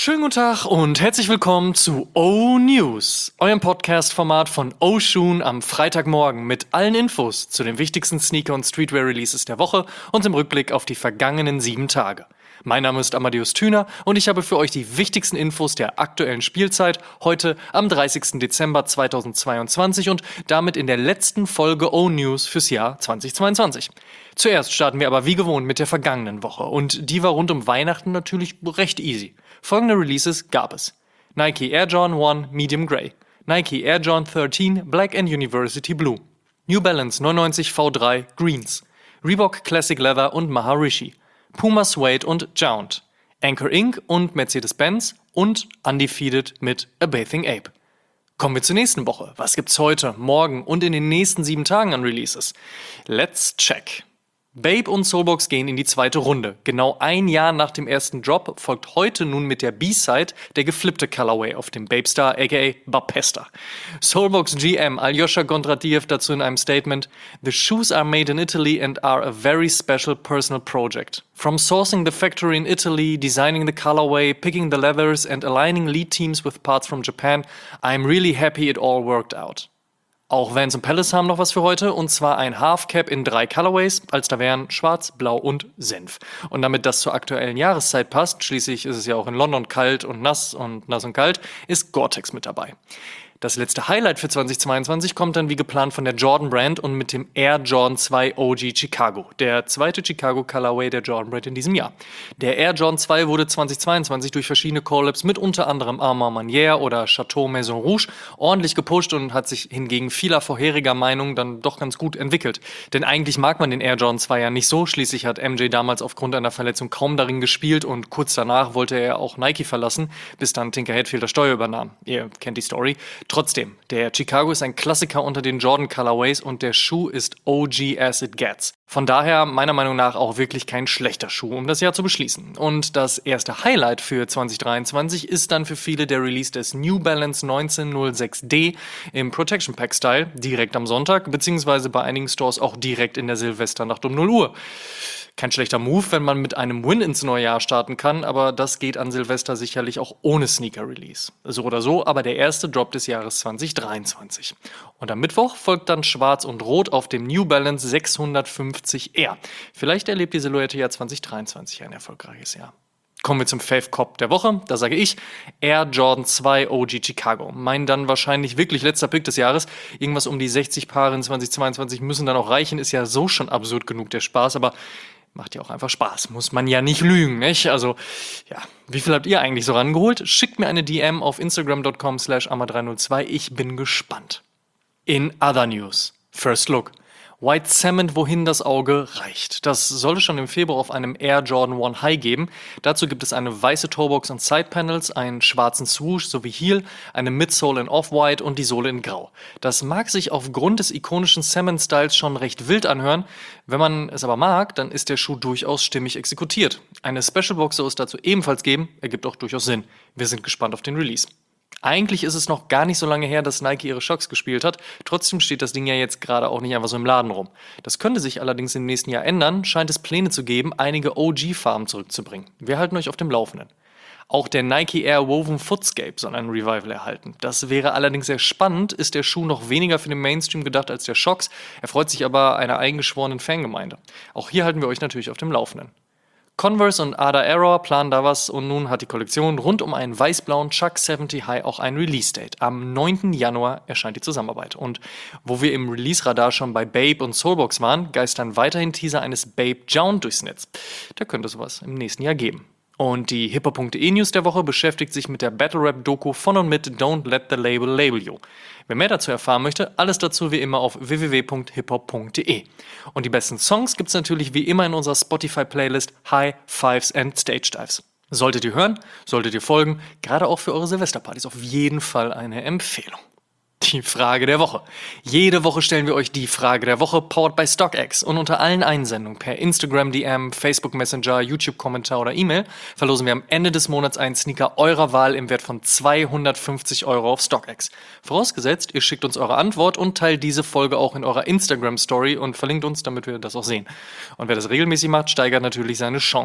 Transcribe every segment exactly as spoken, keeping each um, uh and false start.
Schönen guten Tag und herzlich willkommen zu O-News, eurem Podcast-Format von O-Shoon am Freitagmorgen mit allen Infos zu den wichtigsten Sneaker- und Streetwear-Releases der Woche und im Rückblick auf die vergangenen sieben Tage. Mein Name ist Amadeus Thüner und ich habe für euch die wichtigsten Infos der aktuellen Spielzeit heute am dreißigsten Dezember zweitausendzweiundzwanzig und damit in der letzten Folge O-News fürs Jahr zweitausendzweiundzwanzig. Zuerst starten wir aber wie gewohnt mit der vergangenen Woche und die war rund um Weihnachten natürlich recht easy. Folgende Releases gab es: Nike Air Jordan eins Medium Grey, Nike Air Jordan dreizehn Black and University Blue, New Balance neunundneunzig V drei Greens, Reebok Classic Leather und Maharishi, Puma Suede und Jount, Anchor Incorporated und Mercedes-Benz und Undefeated mit A Bathing Ape. Kommen wir zur nächsten Woche. Was gibt's heute, morgen und in den nächsten sieben Tagen an Releases? Let's check. Bape und Soulbox gehen in die zweite Runde. Genau ein Jahr nach dem ersten Drop folgt heute nun mit der B-Side der geflippte Colorway auf dem Bape Star aka Bapesta. Soulbox G M Aljoscha Kondratiev dazu in einem Statement: "The shoes are made in Italy and are a very special personal project. From sourcing the factory in Italy, designing the colorway, picking the leathers and aligning lead teams with parts from Japan, I'm really happy it all worked out." Auch Vans und Palace haben noch was für heute, und zwar ein Half-Cap in drei Colorways, als da wären Schwarz, Blau und Senf. Und damit das zur aktuellen Jahreszeit passt, schließlich ist es ja auch in London kalt und nass und nass und kalt, ist Gore-Tex mit dabei. Das letzte Highlight für zweitausendzweiundzwanzig kommt dann wie geplant von der Jordan Brand und mit dem Air Jordan zwei O G Chicago, der zweite Chicago Colorway der Jordan Brand in diesem Jahr. Der Air Jordan zwei wurde zweitausendzweiundzwanzig durch verschiedene Collabs mit unter anderem Armand Manière oder Chateau Maison Rouge ordentlich gepusht und hat sich hingegen vieler vorheriger Meinung dann doch ganz gut entwickelt. Denn eigentlich mag man den Air Jordan zwei ja nicht so, schließlich hat M J damals aufgrund einer Verletzung kaum darin gespielt und kurz danach wollte er auch Nike verlassen, bis dann Tinker Hatfield das Steuer übernahm. Ihr kennt die Story. Trotzdem, der Chicago ist ein Klassiker unter den Jordan Colorways und der Schuh ist O G as it gets. Von daher meiner Meinung nach auch wirklich kein schlechter Schuh, um das Jahr zu beschließen. Und das erste Highlight für zweitausenddreiundzwanzig ist dann für viele der Release des New Balance neunzehnhundertsechs D im Protection Pack Style, direkt am Sonntag, beziehungsweise bei einigen Stores auch direkt in der Silvesternacht um null Uhr. Kein schlechter Move, wenn man mit einem Win ins neue Jahr starten kann, aber das geht an Silvester sicherlich auch ohne Sneaker-Release. So oder so, aber der erste Drop des Jahres zweitausenddreiundzwanzig. Und am Mittwoch folgt dann Schwarz und Rot auf dem New Balance sechshundertfünfzig R. Vielleicht erlebt die Silhouette ja zweitausenddreiundzwanzig ein erfolgreiches Jahr. Kommen wir zum Fave-Cop der Woche. Da sage ich Air Jordan zwei O G Chicago. Mein dann wahrscheinlich wirklich letzter Pick des Jahres. Irgendwas um die sechzig Paare in zweitausendzweiundzwanzig müssen dann auch reichen. Ist ja so schon absurd genug der Spaß, aber macht ja auch einfach Spaß. Muss man ja nicht lügen, nicht? Also, ja. Wie viel habt ihr eigentlich so rangeholt? Schickt mir eine D M auf instagram dot com slash amma drei null zwei. Ich bin gespannt. In other news. First look. White Cement, wohin das Auge reicht. Das soll es schon im Februar auf einem Air Jordan eins High geben. Dazu gibt es eine weiße Toebox und Sidepanels, einen schwarzen Swoosh sowie Heel, eine Midsole in Off-White und die Sohle in Grau. Das mag sich aufgrund des ikonischen Cement-Styles schon recht wild anhören. Wenn man es aber mag, dann ist der Schuh durchaus stimmig exekutiert. Eine Special-Box soll es dazu ebenfalls geben, ergibt auch durchaus Sinn. Wir sind gespannt auf den Release. Eigentlich ist es noch gar nicht so lange her, dass Nike ihre Shocks gespielt hat. Trotzdem steht das Ding ja jetzt gerade auch nicht einfach so im Laden rum. Das könnte sich allerdings im nächsten Jahr ändern, scheint es Pläne zu geben, einige O G-Farben zurückzubringen. Wir halten euch auf dem Laufenden. Auch der Nike Air Woven Footscape soll ein Revival erhalten. Das wäre allerdings sehr spannend, ist der Schuh noch weniger für den Mainstream gedacht als der Shocks, erfreut sich aber einer eingeschworenen Fangemeinde. Auch hier halten wir euch natürlich auf dem Laufenden. Converse und Ada Error planen da was und nun hat die Kollektion rund um einen weiß-blauen Chuck siebzig High auch ein Release-Date. Am neunten Januar erscheint die Zusammenarbeit. Und wo wir im Release-Radar schon bei Bape und Soulbox waren, geistern weiterhin Teaser eines Bape Jount durchs Netz. Da könnte sowas im nächsten Jahr geben. Und die hiphop punkt de News der Woche beschäftigt sich mit der Battle-Rap-Doku von und mit Don't Let the Label Label You. Wer mehr dazu erfahren möchte, alles dazu wie immer auf w w w punkt hiphop punkt de. Und die besten Songs gibt's natürlich wie immer in unserer Spotify-Playlist High Fives and Stage Dives. Solltet ihr hören, solltet ihr folgen, gerade auch für eure Silvesterpartys auf jeden Fall eine Empfehlung. Die Frage der Woche. Jede Woche stellen wir euch die Frage der Woche, powered by StockX. Und unter allen Einsendungen per Instagram D M, Facebook Messenger, YouTube-Kommentar oder E-Mail verlosen wir am Ende des Monats einen Sneaker eurer Wahl im Wert von zweihundertfünfzig Euro auf StockX. Vorausgesetzt, ihr schickt uns eure Antwort und teilt diese Folge auch in eurer Instagram-Story und verlinkt uns, damit wir das auch sehen. Und wer das regelmäßig macht, steigert natürlich seine Chancen.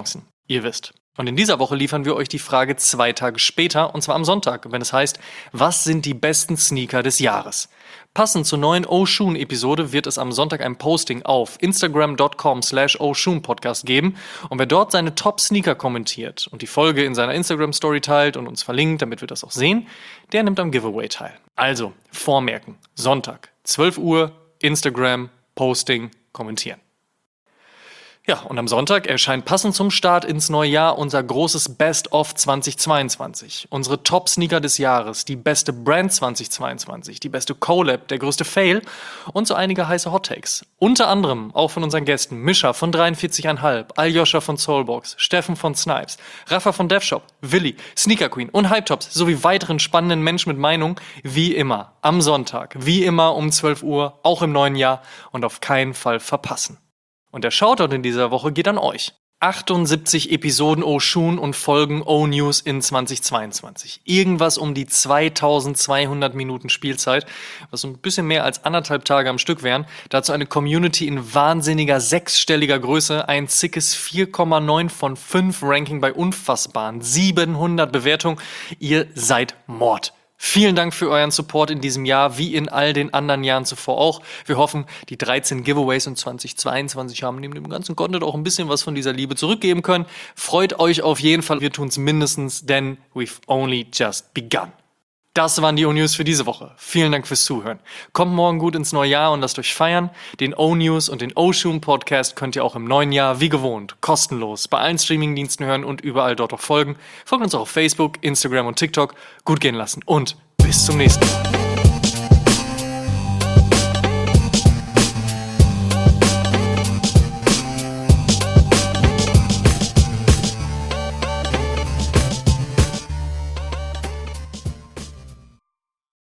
Ihr wisst. Und in dieser Woche liefern wir euch die Frage zwei Tage später, und zwar am Sonntag, wenn es heißt, was sind die besten Sneaker des Jahres? Passend zur neuen Oshun-Episode wird es am Sonntag ein Posting auf instagram.com slash Oshun-Podcast geben. Und wer dort seine Top-Sneaker kommentiert und die Folge in seiner Instagram-Story teilt und uns verlinkt, damit wir das auch sehen, der nimmt am Giveaway teil. Also, vormerken, Sonntag, zwölf Uhr, Instagram, Posting, kommentieren. Ja, und am Sonntag erscheint passend zum Start ins neue Jahr unser großes Best-of zweitausendzweiundzwanzig. Unsere Top-Sneaker des Jahres, die beste Brand zweitausendzweiundzwanzig, die beste Collab, der größte Fail und so einige heiße Hot-Takes. Unter anderem auch von unseren Gästen Mischa von dreiundvierzig Komma fünf, Aljoscha von Soulbox, Steffen von Snipes, Rafa von DevShop, Willi, Sneaker Queen und Hypetops sowie weiteren spannenden Menschen mit Meinung, wie immer am Sonntag, wie immer um zwölf Uhr, auch im neuen Jahr und auf keinen Fall verpassen. Und der Shoutout in dieser Woche geht an euch. achtundsiebzig Episoden Oshun und Folgen O-News in zweitausendzweiundzwanzig. Irgendwas um die zweitausendzweihundert Minuten Spielzeit, was so ein bisschen mehr als anderthalb Tage am Stück wären. Dazu eine Community in wahnsinniger sechsstelliger Größe, ein zickes vier Komma neun von fünf Ranking bei unfassbaren siebenhundert Bewertungen. Ihr seid Mord. Vielen Dank für euren Support in diesem Jahr, wie in all den anderen Jahren zuvor auch. Wir hoffen, die dreizehn Giveaways in zweitausendzweiundzwanzig haben neben dem ganzen Content auch ein bisschen was von dieser Liebe zurückgeben können. Freut euch auf jeden Fall, wir tun's mindestens, denn we've only just begun. Das waren die O-News für diese Woche. Vielen Dank fürs Zuhören. Kommt morgen gut ins neue Jahr und lasst euch feiern. Den O-News und den Oshun Podcast könnt ihr auch im neuen Jahr wie gewohnt kostenlos bei allen Streamingdiensten hören und überall dort auch folgen. Folgt uns auch auf Facebook, Instagram und TikTok. Gut gehen lassen und bis zum nächsten Mal.